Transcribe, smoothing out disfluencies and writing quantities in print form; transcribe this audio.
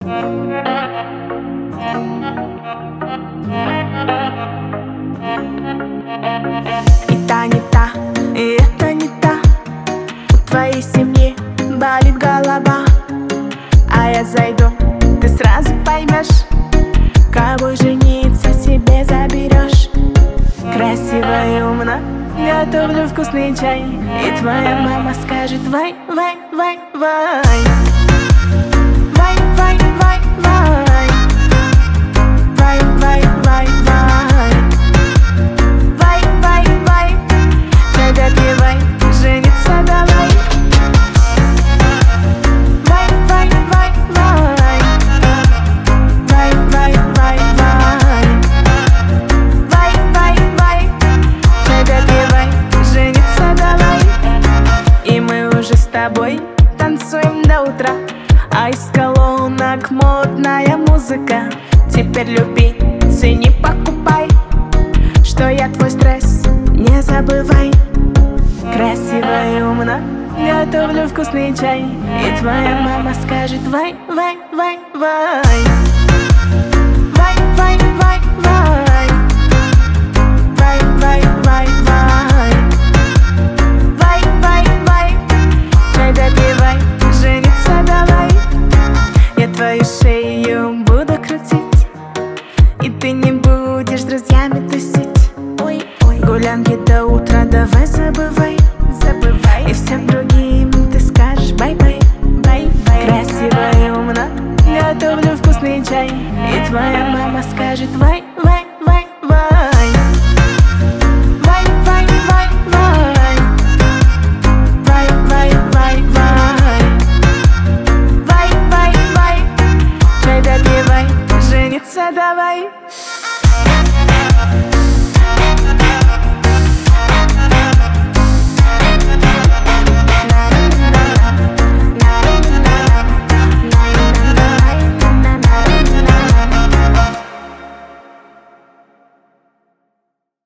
И та не та, и это не та. У твоей семьи болит голова, а я зайду, ты сразу поймешь, кого жениться себе заберешь. Красиво и умно готовлю вкусный чай, и твоя мама скажет: вай, вай, вай, вай. Вай, вай, вай, вай. Вай, вай, вай, вай. Вай, вай, вай. Чай допивай, жениться давай. Вай, вай, вай, вай. Вай, вай, вай, вай. Вай, вай, вай. Чай допивай, жениться давай. И мы уже с тобой танцуем до утра, а из колонок модная музыка. Теперь люби, цени, покупай, что я твой стресс, не забывай. Красиво и умно готовлю вкусный чай, и твоя мама скажет: вай, вай, вай, вай. Вай, вай, вай, вай. Вай, вай, вай, вай. Вай, вай, вай. Чай допивай, жениться давай. Я твою шею буду крутить, и ты не будешь с друзьями тусить. Ой, ой. Гулянки до утра давай забывай, забывай. И всем другим ты скажешь: бай-бай, бай-бай. Красиво и умно готовлю вкусный чай, и твоя мама скажет: вай, вай, вай, вай. Вай, вай, вай, вай. Вай, вай, вай, вай. Вай, вай, вай. Чай допивай, жениться давай.